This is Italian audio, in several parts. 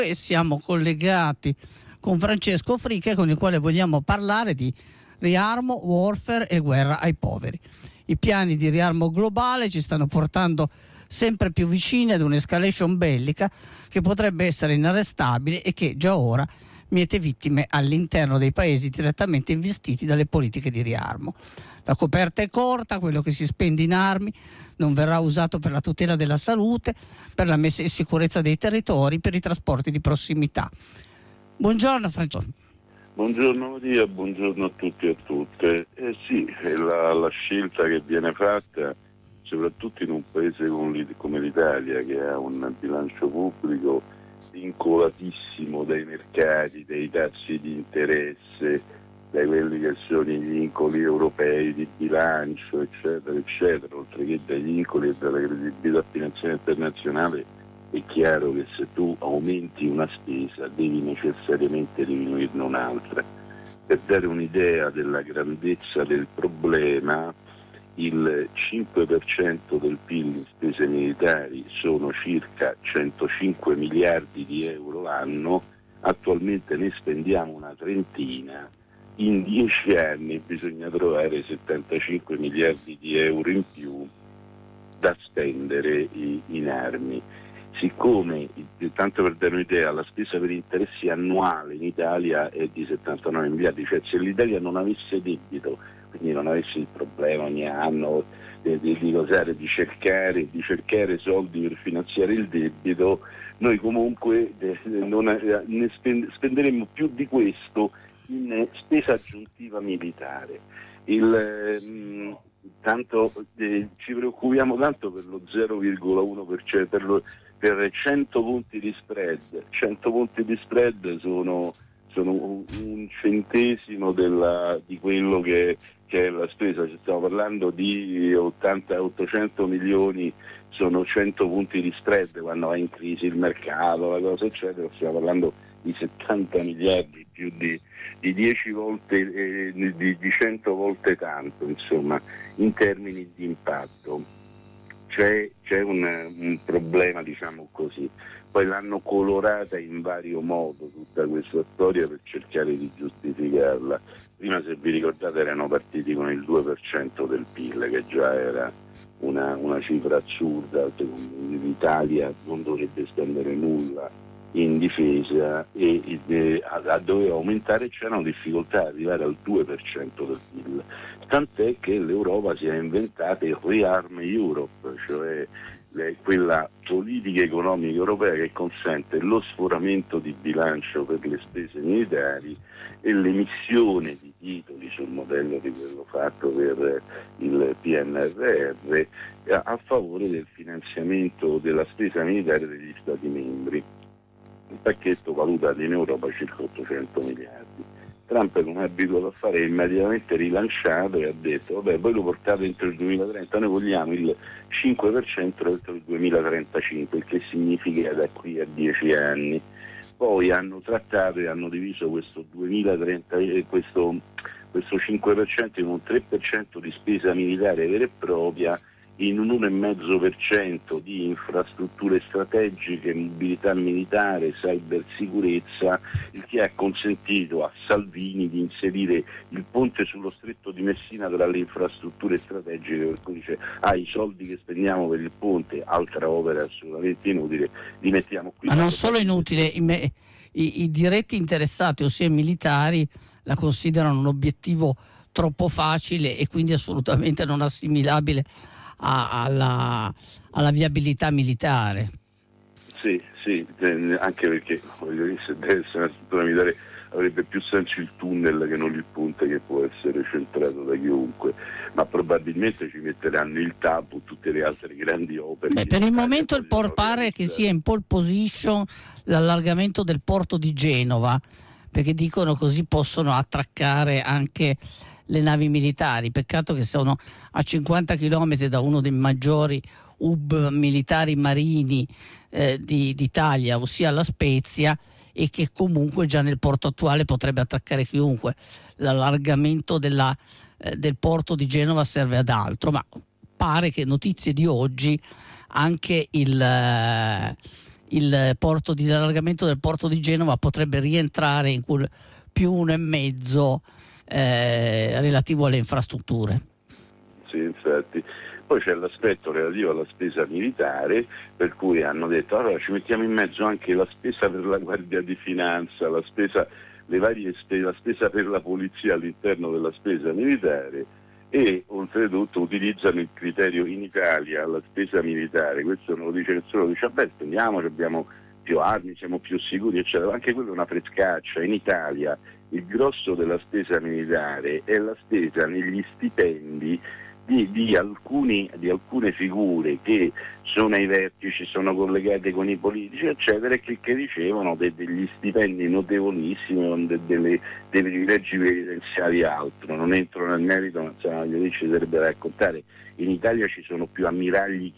E siamo collegati con Francesco Fricche, con il quale vogliamo parlare di riarmo, warfare e guerra ai poveri. I piani di riarmo globale ci stanno portando sempre più vicini ad un'escalation bellica che potrebbe essere inarrestabile e che già ora miete vittime all'interno dei paesi direttamente investiti dalle politiche di riarmo. La coperta è corta, quello che si spende in armi non verrà usato per la tutela della salute, per la messa in sicurezza dei territori, per i trasporti di prossimità. Buongiorno Francesco. Buongiorno Maria, buongiorno a tutti e a tutte. Sì, è la scelta che viene fatta soprattutto in un paese come l'Italia, che ha un bilancio pubblico vincolatissimo dai mercati, dai tassi di interesse, da quelli che sono i vincoli europei di bilancio, eccetera, eccetera, oltre che dai vincoli e dalla credibilità finanziaria internazionale. È chiaro che se tu aumenti una spesa devi necessariamente diminuirne un'altra. Per dare un'idea della grandezza del problema, il 5% del PIL in spese militari sono circa 105 miliardi di euro l'anno, attualmente ne spendiamo una trentina. In 10 anni bisogna trovare 75 miliardi di euro in più da spendere in armi. Siccome, tanto per dare un'idea, la spesa per interessi annuale in Italia è di 79 miliardi, cioè se l'Italia non avesse debito, quindi non avesse il problema ogni anno di cercare soldi per finanziare il debito, noi comunque spenderemmo più di questo in spesa aggiuntiva militare. Ci preoccupiamo tanto per lo 0,1%, per 100 punti di spread. 100 punti di spread sono un centesimo di quello che è la spesa. Ci stiamo parlando di 800 milioni, sono 100 punti di spread quando va in crisi il mercato, la cosa eccetera. Stiamo parlando di 70 miliardi, più di 10 volte, di 100 volte tanto, insomma, in termini di impatto. C'è un problema, diciamo così. Poi l'hanno colorata in vario modo tutta questa storia per cercare di giustificarla. Prima, se vi ricordate, erano partiti con il 2% del PIL, che già era una cifra assurda. L'Italia non dovrebbe spendere nulla in difesa e doveva aumentare, c'erano difficoltà ad arrivare al 2% del PIL, tant'è che l'Europa si è inventata il Rearm Europe, cioè quella politica economica europea che consente lo sforamento di bilancio per le spese militari e l'emissione di titoli sul modello di quello fatto per il PNRR a favore del finanziamento della spesa militare degli Stati membri. Il pacchetto valutato in Europa circa 800 miliardi. Trump non è abituato a fare, è immediatamente rilanciato e ha detto vabbè, voi lo portate entro il 2030, noi vogliamo il 5% entro il 2035, il che significa da qui a 10 anni. Poi hanno trattato e hanno diviso questo 2030, questo 5% in un 3% di spesa militare vera e propria, in un 1,5% di infrastrutture strategiche, mobilità militare, cybersicurezza, il che ha consentito a Salvini di inserire il ponte sullo stretto di Messina tra le infrastrutture strategiche, per cui dice i soldi che spendiamo per il ponte, altra opera assolutamente inutile, li mettiamo qui. Ma non solo inutile, i diretti interessati, ossia i militari, la considerano un obiettivo troppo facile e quindi assolutamente non assimilabile alla viabilità militare. Sì, anche perché se deve essere una struttura militare avrebbe più senso il tunnel che non il ponte, che può essere centrato da chiunque, ma probabilmente ci metteranno il TAP o tutte le altre grandi opere. Per il momento pare che sia in pole position l'allargamento del porto di Genova, perché dicono così possono attraccare anche le navi militari. Peccato che sono a 50 km da uno dei maggiori hub militari marini d'Italia, ossia La Spezia, e che comunque già nel porto attuale potrebbe attraccare chiunque. L'allargamento del porto di Genova serve ad altro, ma pare che notizie di oggi anche il l'allargamento del porto di Genova potrebbe rientrare in quel più 1,5 relativo alle infrastrutture. Sì, infatti. Poi c'è l'aspetto relativo alla spesa militare, per cui hanno detto allora ci mettiamo in mezzo anche la spesa per la Guardia di Finanza, la spesa per la polizia all'interno della spesa militare, e oltretutto utilizzano il criterio in Italia, la spesa militare, questo non lo dice nessuno, dice spendiamoci, abbiamo più armi, siamo più sicuri, eccetera. Anche quella è una frescaccia. In Italia il grosso della spesa militare è la spesa negli stipendi di alcune figure che sono ai vertici, sono collegate con i politici, eccetera, e che ricevono degli stipendi notevolissimi, dei privilegi penitenziari e altro. Non entro nel merito, ma ci sarebbe da raccontare. In Italia ci sono più ammiragli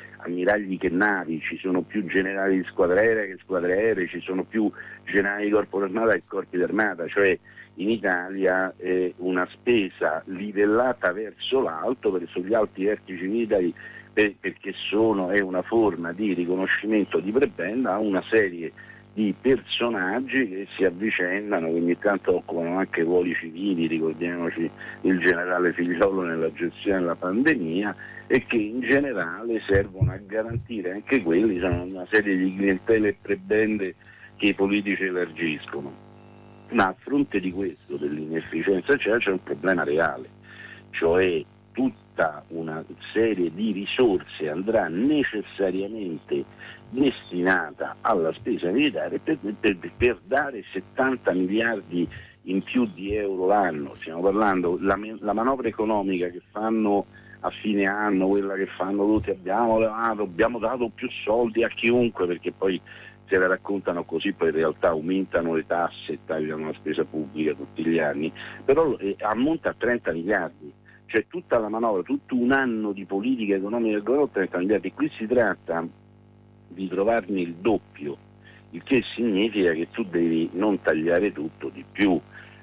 che navi, ci sono più generali di squadra aerea che squadre aeree, ci sono più generali di corpo d'armata che corpi d'armata, cioè in Italia è una spesa livellata verso l'alto, verso gli alti vertici militari, perché è una forma di riconoscimento di prebenda a una serie di personaggi che si avvicendano, che ogni tanto occupano anche ruoli civili, ricordiamoci il generale Figliolo nella gestione della pandemia, e che in generale servono a garantire anche quelli, sono una serie di clientele e prebende che i politici elargiscono. Ma a fronte di questo, dell'inefficienza, c'è un problema reale, cioè tutta una serie di risorse andrà necessariamente destinata alla spesa militare per dare 70 miliardi in più di euro l'anno. Stiamo parlando, la manovra economica che fanno a fine anno, quella che fanno tutti, abbiamo dato più soldi a chiunque, perché poi se la raccontano così, poi in realtà aumentano le tasse e tagliano la spesa pubblica tutti gli anni, però ammonta a 30 miliardi, cioè tutta la manovra, tutto un anno di politica economica del governo, 30 miliardi. Qui si tratta di trovarne il doppio, il che significa che tu devi non tagliare tutto di più.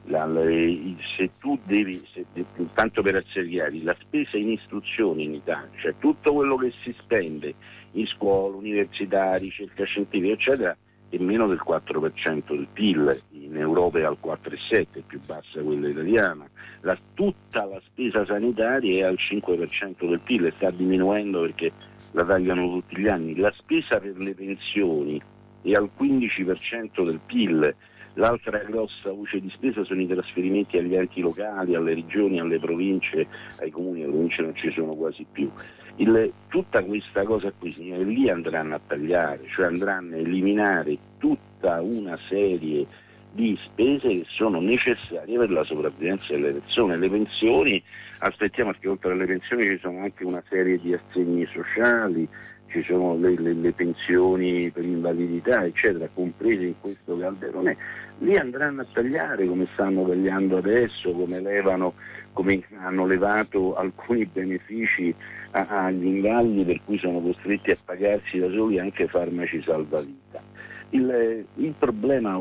Se tu devi, tanto per essere chiari, la spesa in istruzione in Italia, cioè tutto quello che si spende in scuola, università, ricerca scientifica, eccetera, è meno del 4% del PIL, in Europa è al 4,7%, è più bassa quella italiana. Tutta la spesa sanitaria è al 5% del PIL e sta diminuendo perché la tagliano tutti gli anni. La spesa per le pensioni è al 15% del PIL. L'altra grossa voce di spesa sono i trasferimenti agli enti locali, alle regioni, alle province, ai comuni. Le province non ci sono quasi più. Tutta questa cosa qui lì andranno a tagliare, cioè andranno a eliminare tutta una serie di spese che sono necessarie per la sopravvivenza delle persone. Le pensioni, aspettiamo, perché oltre alle pensioni ci sono anche una serie di assegni sociali, ci sono le pensioni per invalidità, eccetera, comprese in questo calderone. Lì andranno a tagliare, come stanno tagliando adesso, come hanno levato alcuni benefici agli invalidi, per cui sono costretti a pagarsi da soli anche farmaci salvavita. Il problema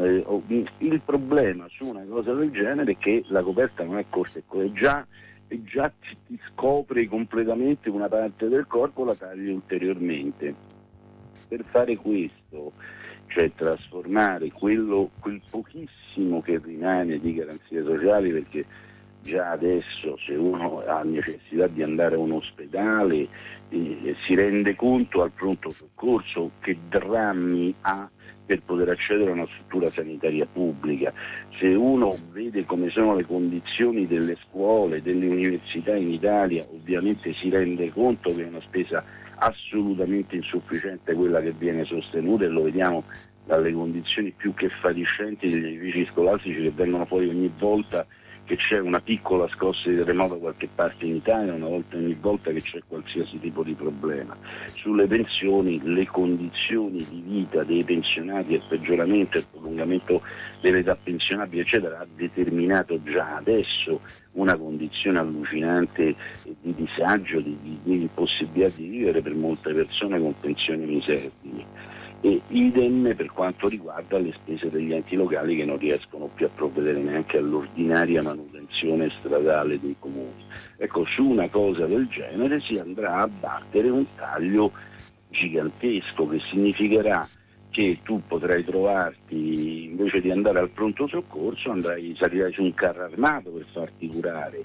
su una cosa del genere è che la coperta non è corta, e già ti scopri completamente una parte del corpo, la tagli ulteriormente. Per fare questo, cioè trasformare quel pochissimo che rimane di garanzie sociali, perché già adesso se uno ha necessità di andare a un ospedale si rende conto al pronto soccorso che drammi ha per poter accedere a una struttura sanitaria pubblica. Se uno vede come sono le condizioni delle scuole, delle università in Italia, ovviamente si rende conto che è una spesa assolutamente insufficiente quella che viene sostenuta, e lo vediamo dalle condizioni più che fatiscenti degli edifici scolastici che vengono fuori ogni volta che c'è una piccola scossa di terremoto da qualche parte in Italia, ogni volta che c'è qualsiasi tipo di problema. Sulle pensioni, le condizioni di vita dei pensionati, il peggioramento e il prolungamento dell'età pensionabile, eccetera, ha determinato già adesso una condizione allucinante di disagio, di impossibilità di vivere per molte persone con pensioni miserabili. E idem per quanto riguarda le spese degli enti locali, che non riescono più a provvedere neanche all'ordinaria manutenzione stradale dei comuni. Ecco, su una cosa del genere si andrà a battere un taglio gigantesco, che significherà che tu potrai trovarti, invece di andare al pronto soccorso, salirai su un carro armato per farti curare,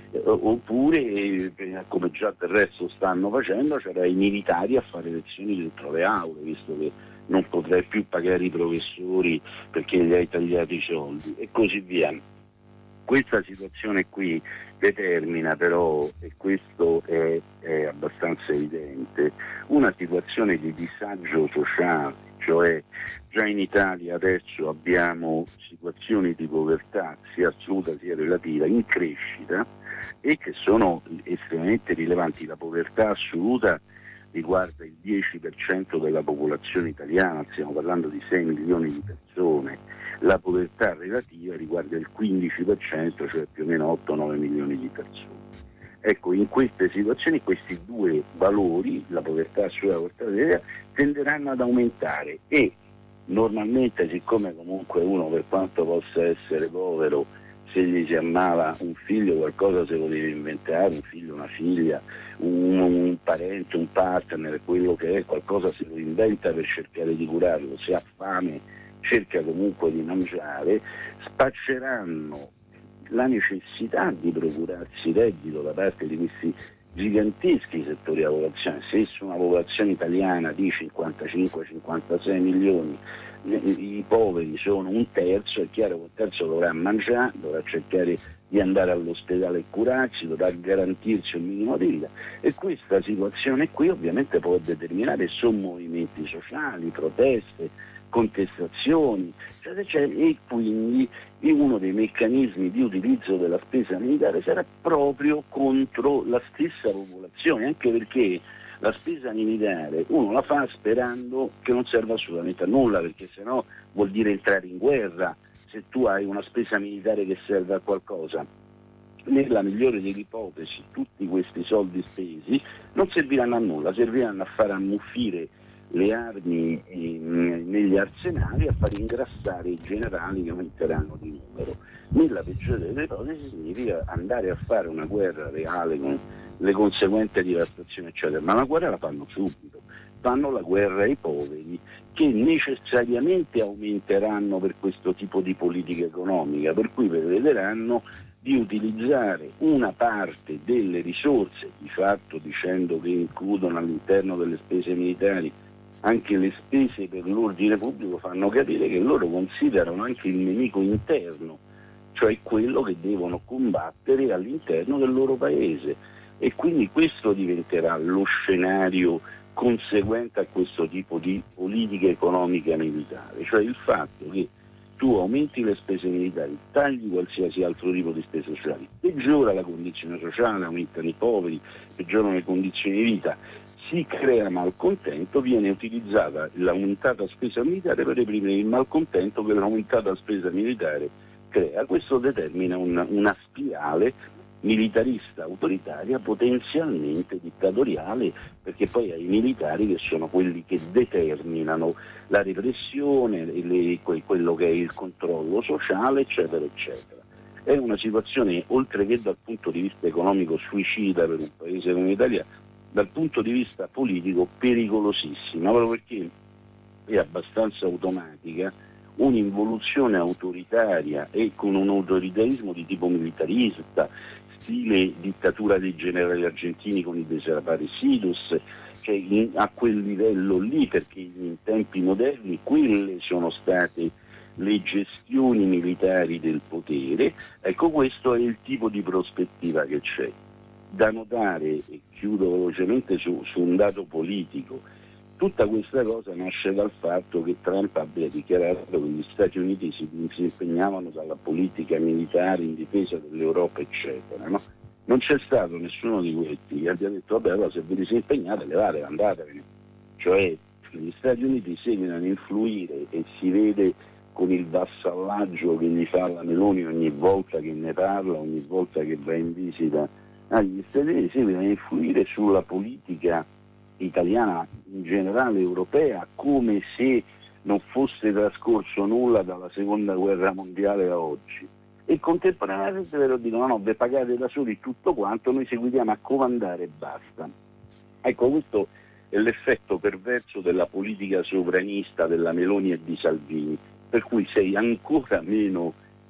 oppure, come già del resto stanno facendo, c'erano i militari a fare lezioni dentro le aule, visto che non potrai più pagare i professori perché gli hai tagliato i soldi, e così via. Questa situazione qui determina però, e questo è abbastanza evidente, una situazione di disagio sociale, cioè già in Italia adesso abbiamo situazioni di povertà sia assoluta sia relativa in crescita e che sono estremamente rilevanti. La povertà assoluta riguarda il 10% della popolazione italiana, stiamo parlando di 6 milioni di persone. La povertà relativa riguarda il 15%, cioè più o meno 8-9 milioni di persone. Ecco, in queste situazioni questi due valori, la povertà assoluta e la povertà relativa, tenderanno ad aumentare e normalmente, siccome comunque uno, per quanto possa essere povero, se gli si ammala un figlio qualcosa se lo deve inventare, un figlio, una figlia, un parente, un partner, quello che è, qualcosa se lo inventa per cercare di curarlo, se ha fame cerca comunque di mangiare, spacceranno la necessità di procurarsi reddito da parte di questi giganteschi settori della popolazione. Se su una popolazione italiana di 55-56 milioni i poveri sono un terzo, è chiaro che un terzo dovrà mangiare, dovrà cercare di andare all'ospedale e curarsi, dovrà garantirsi un minimo di vita, e questa situazione qui ovviamente può determinare sommovimenti sociali, proteste, contestazioni, e quindi uno dei meccanismi di utilizzo della spesa militare sarà proprio contro la stessa popolazione, anche perché la spesa militare uno la fa sperando che non serva assolutamente a nulla, perché sennò vuol dire entrare in guerra. Se tu hai una spesa militare che serve a qualcosa, nella migliore delle ipotesi tutti questi soldi spesi non serviranno a nulla, serviranno a far ammuffire le armi negli arsenali, a far ingrassare i generali che aumenteranno di numero. Nella peggiore delle ipotesi significa andare a fare una guerra reale con le conseguenti devastazioni eccetera, ma la guerra la fanno subito, fanno la guerra ai poveri, che necessariamente aumenteranno per questo tipo di politica economica, per cui prevederanno di utilizzare una parte delle risorse, di fatto dicendo che includono all'interno delle spese militari anche le spese per l'ordine pubblico, fanno capire che loro considerano anche il nemico interno, cioè quello che devono combattere all'interno del loro paese, e quindi questo diventerà lo scenario conseguente a questo tipo di politica economica militare, cioè il fatto che tu aumenti le spese militari, tagli qualsiasi altro tipo di spese sociali, peggiora la condizione sociale, aumentano i poveri, peggiorano le condizioni di vita, si crea malcontento, viene utilizzata l'aumentata spesa militare per reprimere il malcontento che l'aumentata spesa militare crea. Questo determina una spirale militarista autoritaria, potenzialmente dittatoriale, perché poi hai i militari che sono quelli che determinano la repressione, quello che è il controllo sociale, eccetera, eccetera. È una situazione, oltre che dal punto di vista economico, suicida per un paese come l'Italia, dal punto di vista politico pericolosissima, proprio perché è abbastanza automatica un'involuzione autoritaria e con un autoritarismo di tipo militarista, stile dittatura dei generali argentini con i desaparecidos, cioè a quel livello lì, perché in tempi moderni quelle sono state le gestioni militari del potere. Ecco, questo è il tipo di prospettiva che c'è. Da notare, e chiudo velocemente su un dato politico, tutta questa cosa nasce dal fatto che Trump abbia dichiarato che gli Stati Uniti si impegnavano dalla politica militare in difesa dell'Europa, eccetera, no? Non c'è stato nessuno di questi che abbia detto vabbè, allora se vi siete impegnate levate, andatevene. Cioè gli Stati Uniti seguono a influire, e si vede con il vassallaggio che gli fa la Meloni ogni volta che ne parla, ogni volta che va in visita. Gli Stati Uniti seguono a influire sulla politica italiana, in generale europea, come se non fosse trascorso nulla dalla seconda guerra mondiale a oggi, e contemporaneamente però dicono no, ve pagate da soli tutto quanto, noi seguiamo a comandare e basta. Ecco, questo è l'effetto perverso della politica sovranista della Meloni e di Salvini, per cui sei ancora meno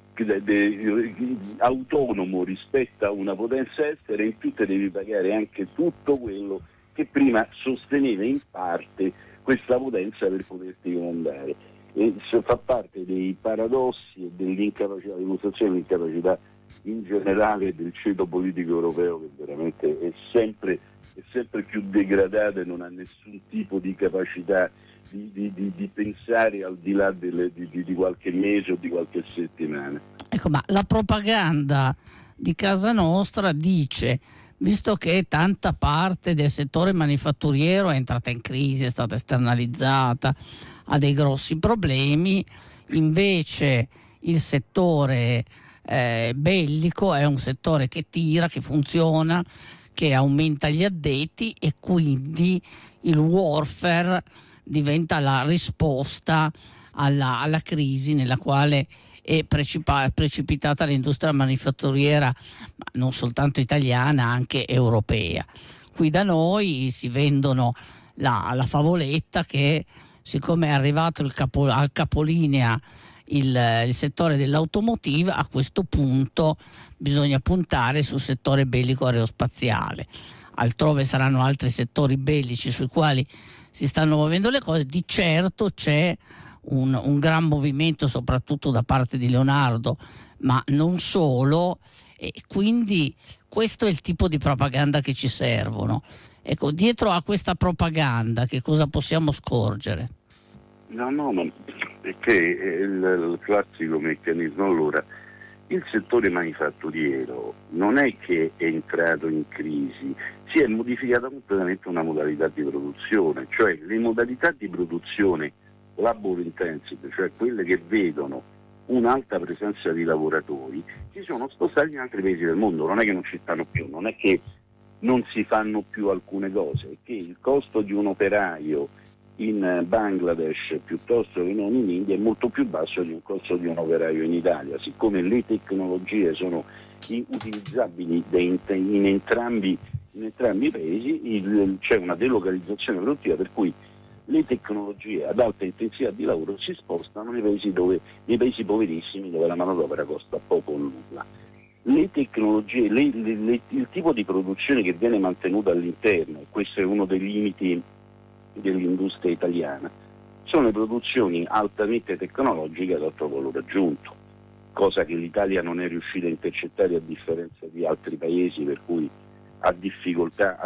autonomo rispetto a una potenza estera, e in più te devi pagare anche tutto quello che prima sosteneva in parte questa potenza per poterti comandare. E fa parte dei paradossi e dell'incapacità, dimostrazione dell'incapacità in generale del ceto politico europeo, che veramente è sempre più degradato e non ha nessun tipo di capacità di pensare al di là di qualche mese o di qualche settimana. Ecco, ma la propaganda di casa nostra dice, visto che tanta parte del settore manifatturiero è entrata in crisi, è stata esternalizzata, ha dei grossi problemi, invece il settore bellico è un settore che tira, che funziona, che aumenta gli addetti, e quindi il warfare diventa la risposta alla crisi nella quale è precipitata l'industria manifatturiera, ma non soltanto italiana, anche europea. Qui da noi si vendono la favoletta che, siccome è arrivato al capolinea il settore dell'automotive, a questo punto bisogna puntare sul settore bellico aerospaziale. Altrove saranno altri settori bellici sui quali si stanno muovendo le cose. Di certo c'è un gran movimento, soprattutto da parte di Leonardo, ma non solo, e quindi questo è il tipo di propaganda che ci servono. Ecco, dietro a questa propaganda che cosa possiamo scorgere? No, ma perché è il classico meccanismo. Allora, il settore manifatturiero non è che è entrato in crisi, si è modificata completamente una modalità di produzione, cioè le modalità di produzione labor intensive, cioè quelle che vedono un'alta presenza di lavoratori, si sono spostati in altri paesi del mondo. Non è che non ci stanno più, non è che non si fanno più alcune cose, è che il costo di un operaio in Bangladesh piuttosto che non in India è molto più basso di un costo di un operaio in Italia. Siccome le tecnologie sono utilizzabili in entrambi i paesi, c'è una delocalizzazione produttiva, per cui le tecnologie ad alta intensità di lavoro si spostano nei paesi poverissimi, dove la manodopera costa poco o nulla. Le tecnologie, il tipo di produzione che viene mantenuta all'interno, e questo è uno dei limiti dell'industria italiana, sono le produzioni altamente tecnologiche ad alto valore aggiunto, cosa che l'Italia non è riuscita a intercettare, a differenza di altri paesi, per cui ha difficoltà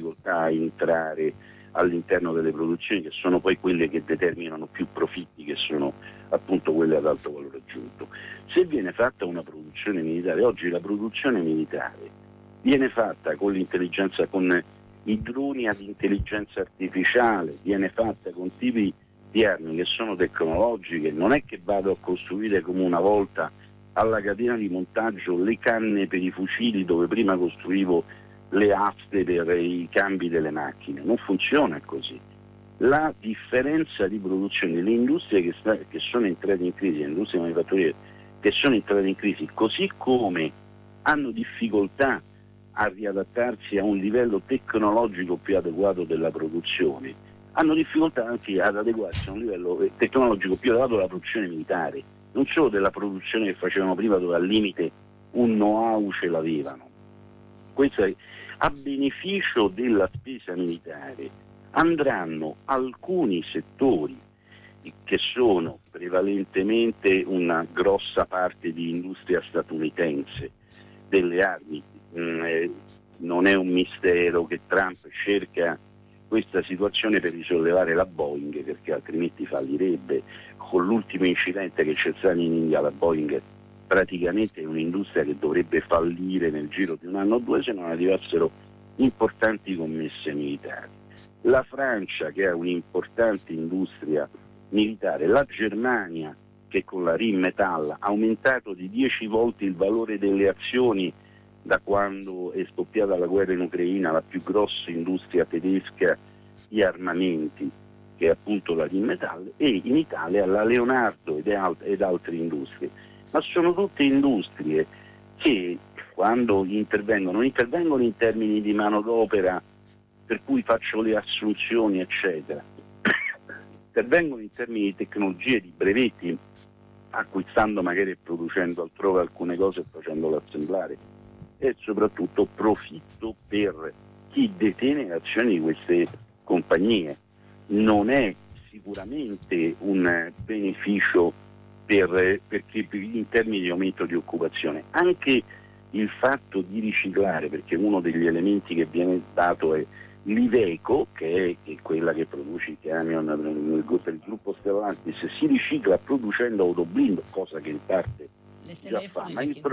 a entrare all'interno delle produzioni, che sono poi quelle che determinano più profitti, che sono appunto quelle ad alto valore aggiunto. Se viene fatta una produzione militare, oggi la produzione militare viene fatta con l'intelligenza, con i droni ad intelligenza artificiale, viene fatta con tipi di armi che sono tecnologiche. Non è che vado a costruire come una volta alla catena di montaggio le canne per i fucili, dove prima costruivo le aste per i cambi delle macchine. Non funziona così. La differenza di produzione, le industrie che sono entrate in crisi, le industrie manifatturiere che sono entrate in crisi, così come hanno difficoltà a riadattarsi a un livello tecnologico più adeguato della produzione, hanno difficoltà anche ad adeguarsi a un livello tecnologico più adeguato della produzione militare, non solo della produzione che facevano prima, dove al limite un know-how ce l'avevano. Questo è a beneficio della spesa militare. Andranno alcuni settori che sono prevalentemente una grossa parte di industria statunitense delle armi. Non è un mistero che Trump cerca questa situazione per risollevare la Boeing, perché altrimenti fallirebbe. Con l'ultimo incidente che c'è stato in India, la Boeing praticamente è un'industria che dovrebbe fallire nel giro di un anno o due, se non arrivassero importanti commesse militari. La Francia, che ha un'importante industria militare, la Germania, che con la Rheinmetall ha aumentato di 10 volte il valore delle azioni da quando è scoppiata la guerra in Ucraina, la più grossa industria tedesca di armamenti, che è appunto la Rheinmetall, e in Italia la Leonardo ed altre industrie. Ma sono tutte industrie che, quando intervengono in termini di manodopera per cui faccio le assunzioni, eccetera. Intervengono in termini di tecnologie, di brevetti, acquistando magari e producendo altrove alcune cose e facendole assemblare, e soprattutto profitto per chi detiene le azioni di queste compagnie. Non è sicuramente un beneficio perché in termini di aumento di occupazione. Anche il fatto di riciclare, perché uno degli elementi che viene dato è l'Iveco, che è quella che produce i camion per il gruppo Stellantis, si ricicla producendo autoblindo, cosa che in parte già fa.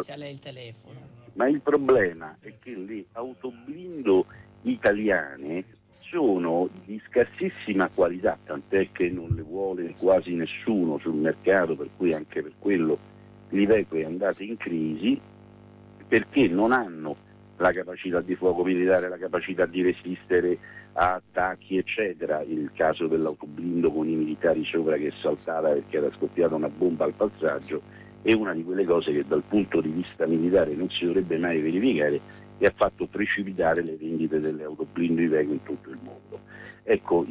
Ma il problema è che le autoblindo italiane sono di scarsissima qualità, tant'è che non le vuole quasi nessuno sul mercato, per cui anche per quello l'Iveco è andata in crisi, perché non hanno la capacità di fuoco militare, la capacità di resistere a attacchi, eccetera. Il caso dell'autoblindo con i militari sopra che è saltata perché era scoppiata una bomba al passaggio è una di quelle cose che dal punto di vista militare non si dovrebbe mai verificare e ha fatto precipitare le vendite delle autoblindo Iveco in tutto il mondo. Ecco,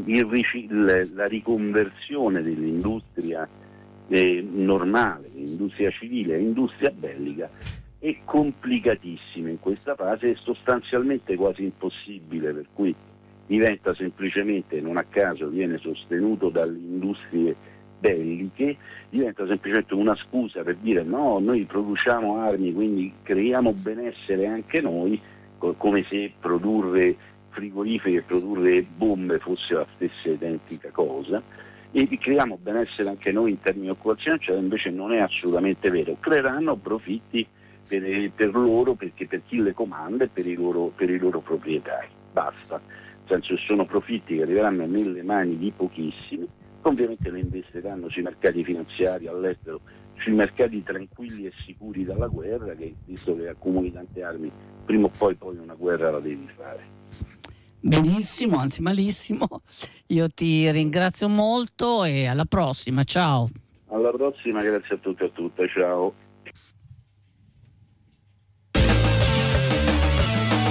la riconversione dell'industria normale, l'industria civile e l'industria bellica è complicatissima in questa fase, è sostanzialmente quasi impossibile, per cui diventa semplicemente, non a caso viene sostenuto dalle industrie belliche, diventa semplicemente una scusa per dire no, noi produciamo armi, quindi creiamo benessere anche noi, come se produrre frigoriferi e produrre bombe fosse la stessa identica cosa, e creiamo benessere anche noi in termini di occupazione, cioè invece non è assolutamente vero. Creeranno profitti per loro, perché per chi le comanda e per i loro proprietari, basta. Nel senso che sono profitti che arriveranno nelle mani di pochissimi, ovviamente le investiranno sui mercati finanziari all'estero, sui mercati tranquilli e sicuri dalla guerra, che visto che accumuli tante armi, prima o poi una guerra la devi fare. Benissimo, anzi malissimo. Io ti ringrazio molto e alla prossima, ciao. Alla prossima, grazie a tutti e a tutte, ciao.